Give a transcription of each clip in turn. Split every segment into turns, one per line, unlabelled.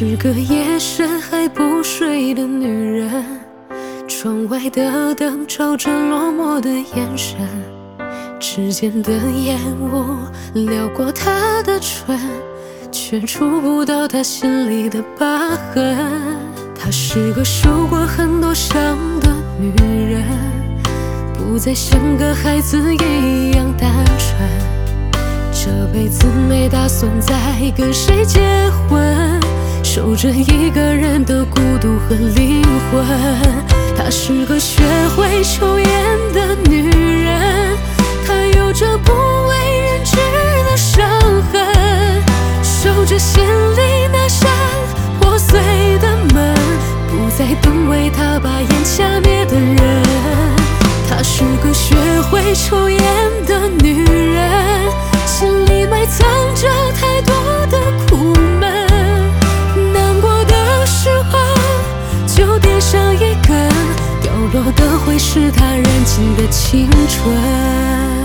是个夜深还不睡的女人，窗外的灯照着落寞的眼神，指尖的烟雾撩过她的唇，却触不到她心里的疤痕。她是个受过很多伤的女人，不再像个孩子一样单纯，这辈子没打算再跟谁结婚，守着一个人的孤独和灵魂。她是个学会抽烟的女人，她有着不为人知的伤痕，守着心里那扇破碎的门，不再等为她把烟掐灭的人。她是个学会抽烟的女人，心里埋藏着太多的苦闷，难过的时候就点上一根，掉落的会是她燃尽的青春。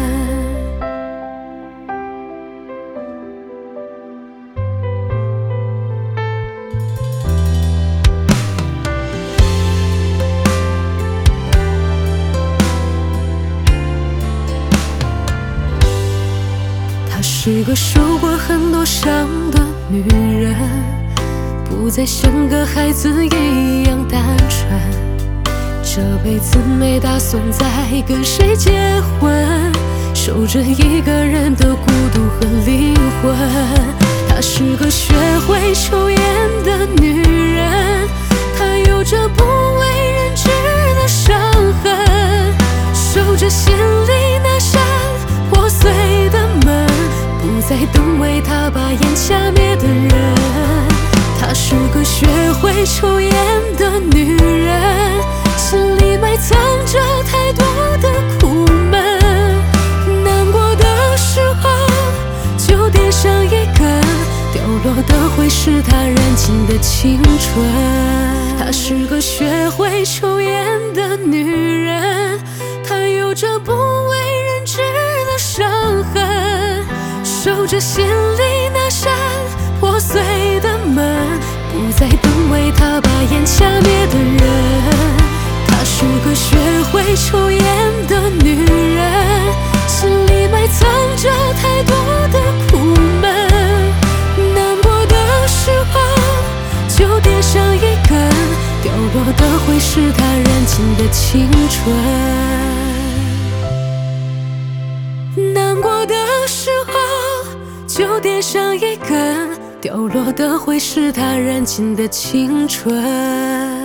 她是个受过很多伤的女人，不再像个孩子一样单纯，这辈子没打算再跟谁结婚，守着一个人的孤独和灵魂。她是个学会抽烟的女人，她有着不为人知的伤痕，守着心里那扇破碎的门，不再等为她把烟掐灭的人。她是个学会抽烟的女人，心里埋藏着太多的苦闷，难过的时候就点上一根，掉落的会是她燃尽的青春。她是个学会抽烟的女人，她有着不为人知的伤痕，守着心里那扇破碎的门，不再等为她把烟掐灭的人。她是个学会抽烟的女人，心里埋藏着太多的苦闷，难过的时候就点上一根，掉落的会是她燃尽的青春。难过的时候就点上一根，掉落的会是她燃尽的青春。